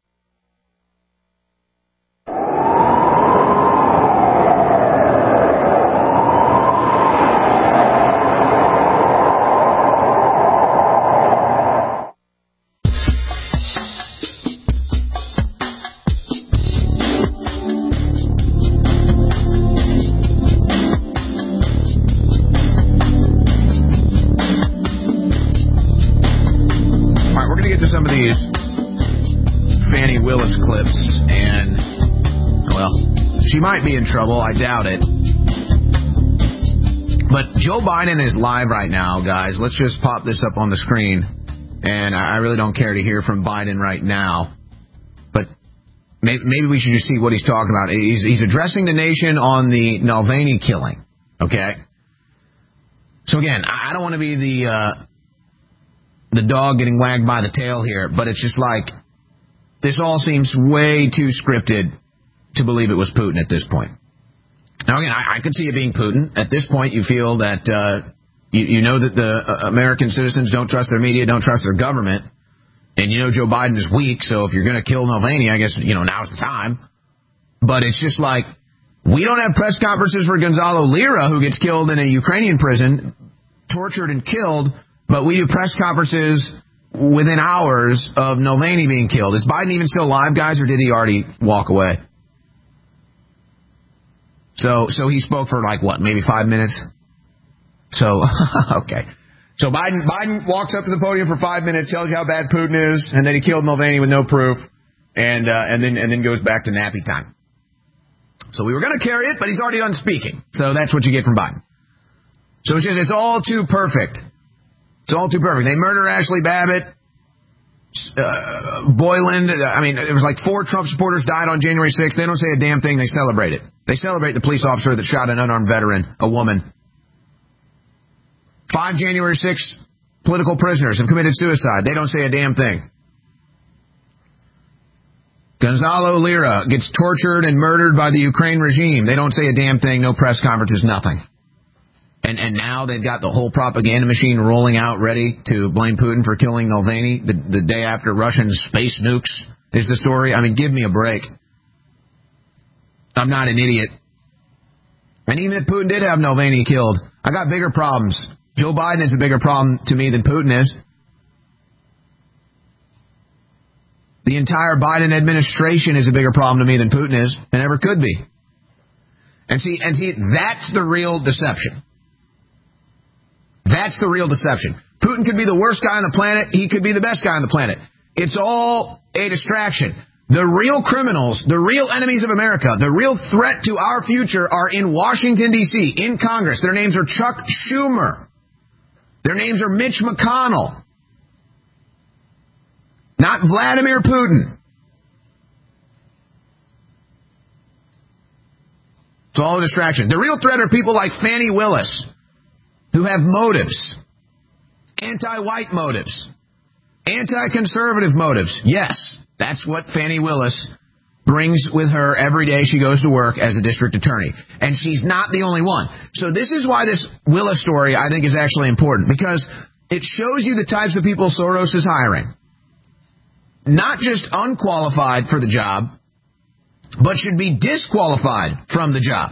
She might be in trouble. I doubt it. But Joe Biden is live right now, guys. Let's just pop this up on the screen. And I really don't care to hear from Biden right now. But maybe, maybe we should just see what he's talking about. He's, he's addressing the nation on the Navalny killing. Okay? So again, I don't want to be the uh, the dog getting wagged by the tail here. But it's just like, this all seems way too scripted to believe it was Putin at this point. Now, again, I, I could see it being Putin. At this point, you feel that uh, you, you know that the uh, American citizens don't trust their media, don't trust their government, and you know Joe Biden is weak, so if you're going to kill Navalny, I guess, you know, now's the time. But it's just like, we don't have press conferences for Gonzalo Lira, who gets killed in a Ukrainian prison, tortured and killed, but we do press conferences within hours of Mulvaney being killed. Is Biden even still alive, guys, or did he already walk away? So so he spoke for, like, what, maybe five minutes? So, okay. So Biden Biden walks up to the podium for five minutes, tells you how bad Putin is, and then he killed Mulvaney with no proof, and uh, and then and then goes back to nappy time. So we were going to carry it, but he's already done speaking. So that's what you get from Biden. So it's just, it's all too perfect. It's all too perfect. They murder Ashley Babbitt. Uh, Boyland, I mean, it was like four Trump supporters died on January sixth. They don't say a damn thing. They celebrate it. They celebrate the police officer that shot an unarmed veteran, a woman. Five January sixth political prisoners have committed suicide. They don't say a damn thing. Gonzalo Lira gets tortured and murdered by the Ukraine regime. They don't say a damn thing. No press conferences, nothing. And and now they've got the whole propaganda machine rolling out, ready to blame Putin for killing Mulvaney the, the day after Russian space nukes is the story. I mean, give me a break. I'm not an idiot. And even if Putin did have Mulvaney killed, I got bigger problems. Joe Biden is a bigger problem to me than Putin is. The entire Biden administration is a bigger problem to me than Putin is, and ever could be. And see, and see, that's the real deception. That's the real deception. Putin could be the worst guy on the planet. He could be the best guy on the planet. It's all a distraction. The real criminals, the real enemies of America, the real threat to our future are in Washington, D C, in Congress. Their names are Chuck Schumer. Their names are Mitch McConnell. Not Vladimir Putin. It's all a distraction. The real threat are people like Fani Willis, who have motives. Anti-white motives. Anti-conservative motives. Yes, that's what Fani Willis brings with her every day she goes to work as a district attorney. And she's not the only one. So this is why this Willis story, I think, is actually important, because it shows you the types of people Soros is hiring. Not just unqualified for the job, but should be disqualified from the job.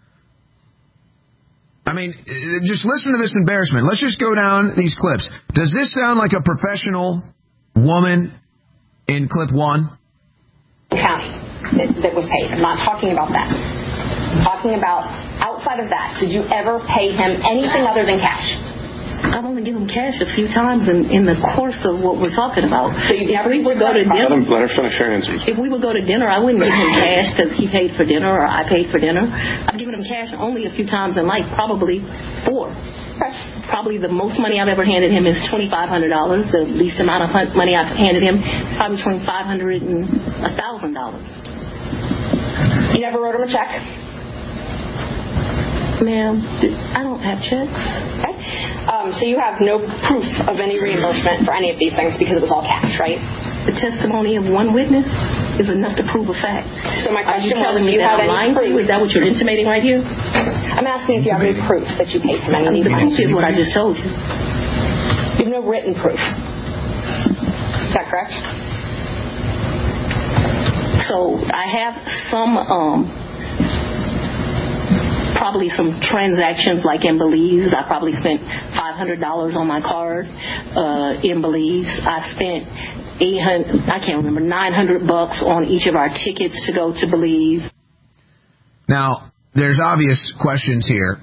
I mean, just listen to this embarrassment. Let's just go down these clips. Does this sound like a professional woman in clip one? County that, that was paid. I'm not talking about that. I'm talking about outside of that. Did you ever pay him anything other than cash? I've only given him cash a few times in, in the course of what we're talking about. So you if we would go to dinner, let, him, let her finish her answers. If we would go to dinner, I wouldn't give him cash because he paid for dinner or I paid for dinner. I've given him cash only a few times in life, probably four. Probably the most money I've ever handed him is twenty-five hundred dollars. The least amount of money I've handed him, probably between five hundred dollars and one thousand dollars. You never wrote him a check? Ma'am, I don't have checks. Okay. Um, so you have no proof of any reimbursement for any of these things because it was all cash, right? The testimony of one witness is enough to prove a fact. So my question Are you telling was, me do you that have I'm lying to you? Is that what you're intimating right here? I'm asking if you have any proof that you paid him any of these The things. proof is what I just told you. You have no written proof. Is that correct? So I have some, um, probably some transactions like in Belize. I probably spent five hundred dollars on my card uh, in Belize. I spent eight hundred, I can't remember, nine hundred bucks on each of our tickets to go to Belize. Now, there's obvious questions here.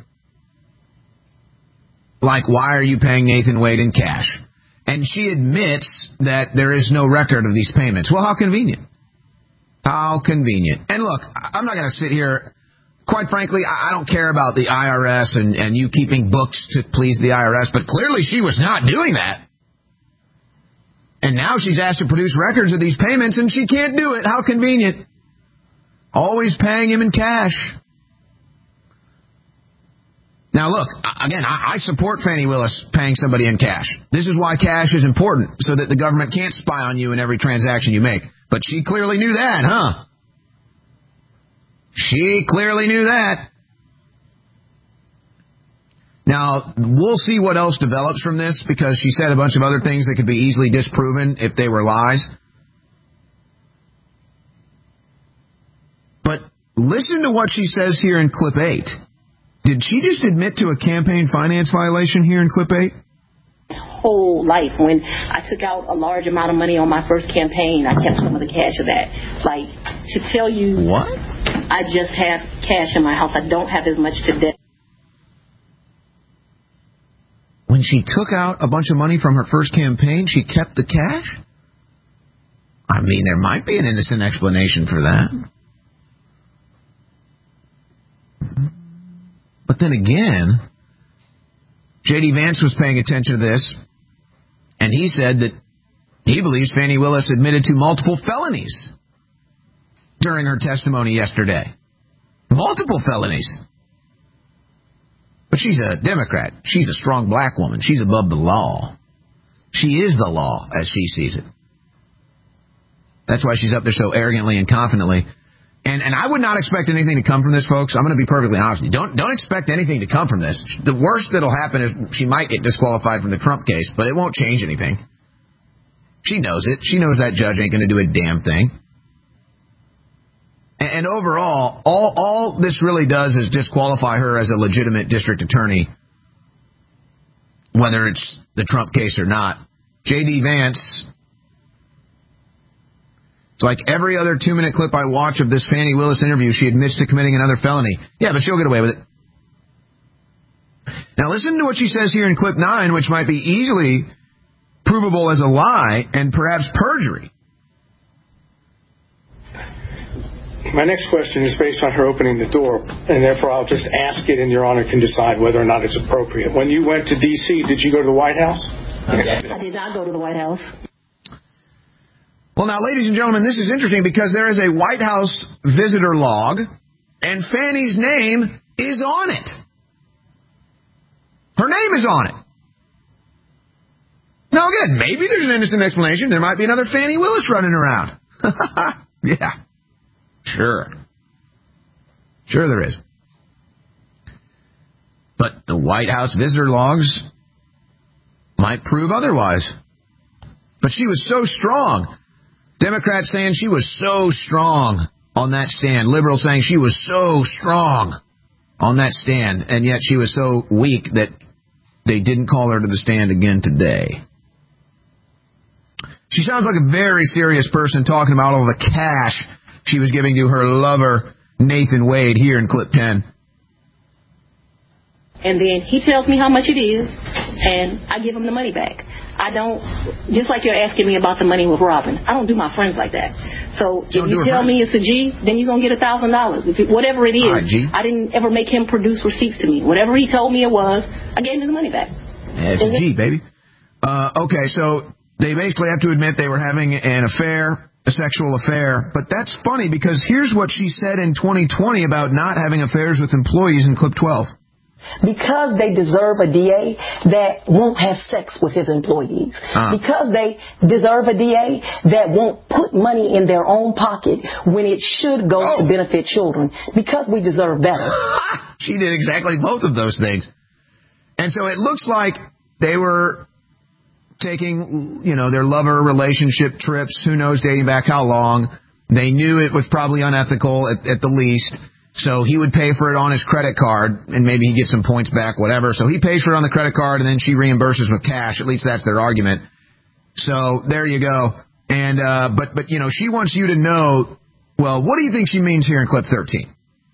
Like, why are you paying Nathan Wade in cash? And she admits that there is no record of these payments. Well, how convenient. How convenient. And look, I'm not going to sit here. Quite frankly, I don't care about the I R S and, and you keeping books to please the I R S, but clearly she was not doing that. And now she's asked to produce records of these payments, and she can't do it. How convenient. Always paying him in cash. Now, look, again, I support Fani Willis paying somebody in cash. This is why cash is important, so that the government can't spy on you in every transaction you make. But she clearly knew that, huh? She clearly knew that. Now, we'll see what else develops from this, because she said a bunch of other things that could be easily disproven if they were lies. But listen to what she says here in clip eight. Did she just admit to a campaign finance violation here in clip eight? whole life. When I took out a large amount of money on my first campaign, I kept some of the cash of that. Like, to tell you, what? I just have cash in my house. I don't have as much today. When she took out a bunch of money from her first campaign, she kept the cash? I mean, there might be an innocent explanation for that. But then again, J D. Vance was paying attention to this, and he said that he believes Fani Willis admitted to multiple felonies during her testimony yesterday. Multiple felonies. But she's a Democrat. She's a strong black woman. She's above the law. She is the law, as she sees it. That's why she's up there so arrogantly and confidently. And and I would not expect anything to come from this, folks. I'm going to be perfectly honest with you. Don't, don't expect anything to come from this. The worst that'll happen is she might get disqualified from the Trump case, but it won't change anything. She knows it. She knows that judge ain't going to do a damn thing. And, and overall, all, all this really does is disqualify her as a legitimate district attorney, whether it's the Trump case or not. J D. Vance... It's like every other two-minute clip I watch of this Fani Willis interview, she admits to committing another felony. Yeah, but she'll get away with it. Now listen to what she says here in clip nine, which might be easily provable as a lie and perhaps perjury. My next question is based on her opening the door, and therefore I'll just ask it, and Your Honor can decide whether or not it's appropriate. When you went to D C, did you go to the White House? I did not go to the White House. Well, now, ladies and gentlemen, this is interesting because there is a White House visitor log, and Fani's name is on it. Her name is on it. Now, again, maybe there's an innocent explanation. There might be another Fani Willis running around. Yeah. Sure. Sure there is. But the White House visitor logs might prove otherwise. But she was so strong. Democrats saying she was so strong on that stand. Liberals saying she was so strong on that stand. And yet she was so weak that they didn't call her to the stand again today. She sounds like a very serious person talking about all the cash she was giving to her lover, Nathan Wade, here in clip ten. And then he tells me how much it is, and I give him the money back. I don't, just like you're asking me about the money with Robin, I don't do my friends like that. So if you tell me it's a G, then you're going to get one thousand dollars. If it, whatever it is, right, I didn't ever make him produce receipts to me. Whatever he told me it was, I gave him the money back. Yeah, it's a G, baby. Uh, okay, so they basically have to admit they were having an affair, a sexual affair. But that's funny because here's what she said in twenty twenty about not having affairs with employees in clip twelve. Because they deserve a D A that won't have sex with his employees. Uh. Because they deserve a D A that won't put money in their own pocket when it should go oh. to benefit children. Because we deserve better. She did exactly both of those things. And so it looks like they were taking, you know, their lover relationship trips, who knows, dating back how long. They knew it was probably unethical at, at the least. So he would pay for it on his credit card, and maybe he'd get some points back, whatever. So he pays for it on the credit card, and then she reimburses with cash. At least that's their argument. So there you go. And uh, but but you know, she wants you to know. Well, what do you think she means here in clip thirteen?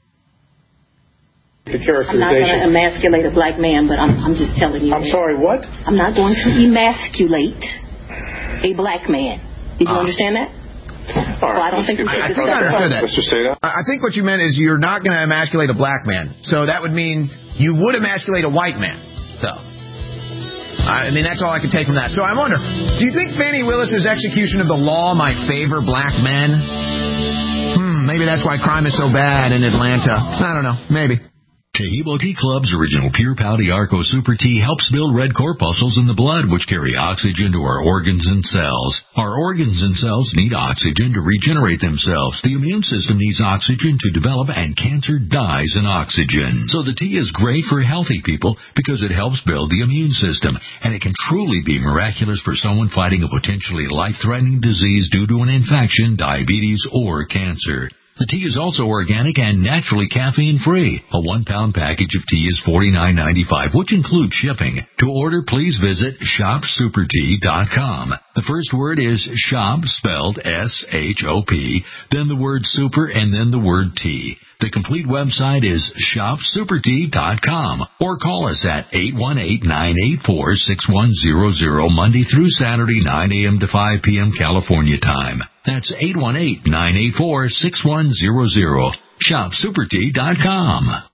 The characterization. I'm not going to emasculate a black man, but I'm I'm just telling you. I'm sorry, what? I'm not going to emasculate a black man. Did you uh, understand that? Well, I don't think you I, I think I understood that. Mister Seda? I think what you meant is you're not going to emasculate a black man. So that would mean you would emasculate a white man, though. I mean, that's all I could take from that. So I wonder, do you think Fani Willis's execution of the law might favor black men? Hmm, maybe that's why crime is so bad in Atlanta. I don't know. Maybe. Chehibo Tea Club's original Pure Pouty Arco Super Tea helps build red corpuscles in the blood, which carry oxygen to our organs and cells. Our organs and cells need oxygen to regenerate themselves. The immune system needs oxygen to develop, and cancer dies in oxygen. So the tea is great for healthy people because it helps build the immune system, and it can truly be miraculous for someone fighting a potentially life-threatening disease due to an infection, diabetes, or cancer. The tea is also organic and naturally caffeine-free. A one-pound package of tea is forty-nine ninety-five, which includes shipping. To order, please visit shop super tea dot com. The first word is shop, spelled S H O P, then the word super, and then the word tea. The complete website is shop super tea dot com, or call us at eight one eight, nine eight four, six one zero zero Monday through Saturday, nine a.m. to five p.m. California time. That's eight one eight, nine eight four, six one zero zero. shop super tea dot com.